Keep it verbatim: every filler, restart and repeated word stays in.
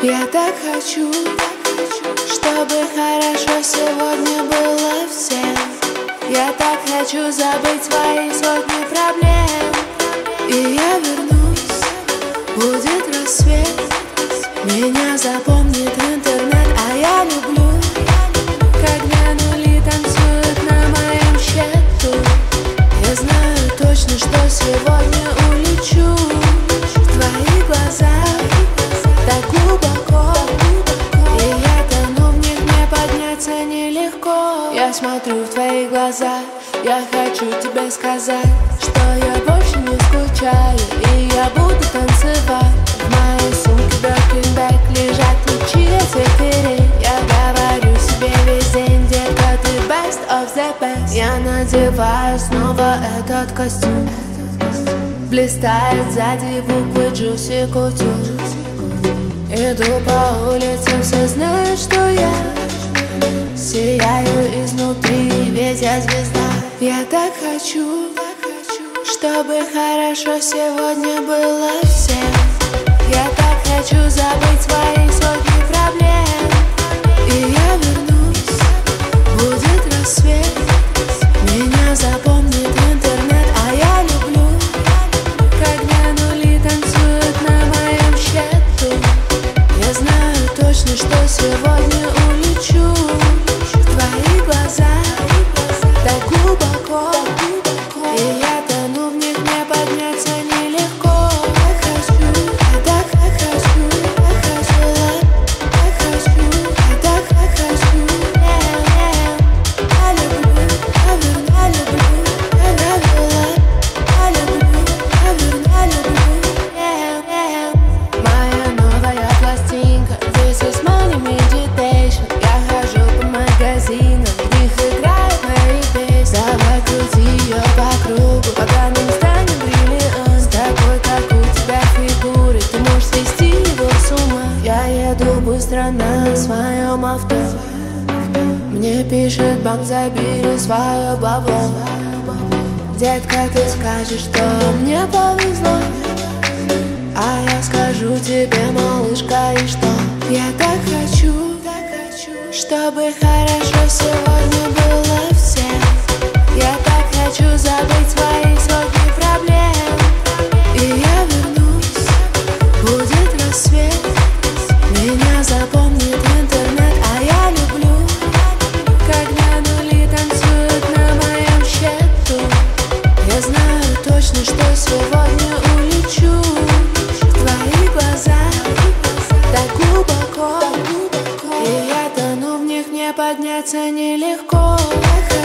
Я так хочу, чтобы хорошо сегодня было всем. Я так хочу забыть свои сотни проблем. И я вернусь, будет рассвет. Меня запомнит интернет, а я люблю, когда нули танцуют на моем счету. Я знаю точно, что сегодня улечу в твои глаза так глубоко, и я тону в них, мне подняться нелегко. Я смотрю в твои глаза, я хочу тебе сказать, что я больше не скучаю, и я буду танцевать. В моей сумке Birkin-бэг лежат ключи от всех дверей. Я говорю себе весь день, детка, ты best of the best. Я надеваю снова этот костюм, блистает сзади буквы Juicy Couture. Иду по улице, все знают, что я сияю изнутри, ведь я звезда. Я так хочу, чтобы хорошо сегодня было всем. Я так хочу забыть свои сотни проблем. И я вернусь, будет рассвет. Меня запомнит интернет, а я люблю, когда нули танцуют на моем счету. Я знаю точно, что сегодня улечу в твои глаза так глубоко, и я тону в них, мне подняться нелегко. Я хочу, я так хочу, я хочу, я хочу, я так хочу. Я люблю, я верну, я люблю, я люблю, я люблю, я верну, я люблю. Моя новая пластинка, this is money meditation. Я хожу по магазинам, в них играют мои песни. Давай крути ее по кругу, пока не станет бриллиант. С такой, как у тебя фигурой, ты можешь свести его с ума. Я еду быстро на своем авто, мне пишет банк, забери свое бабло. Детка, ты скажешь, что мне повезло, а я скажу тебе, малышка, и что? Я так хочу, чтобы хорошо сегодня было всем. Я так хочу забыть свои сотни проблем. И я вернусь, будет рассвет. Меня запомнит интернет, а я люблю, когда нули танцуют на моем счету. Я знаю точно, что сегодня улечу в твои глаза так глубоко, и я тону в них, мне подняться нелегко.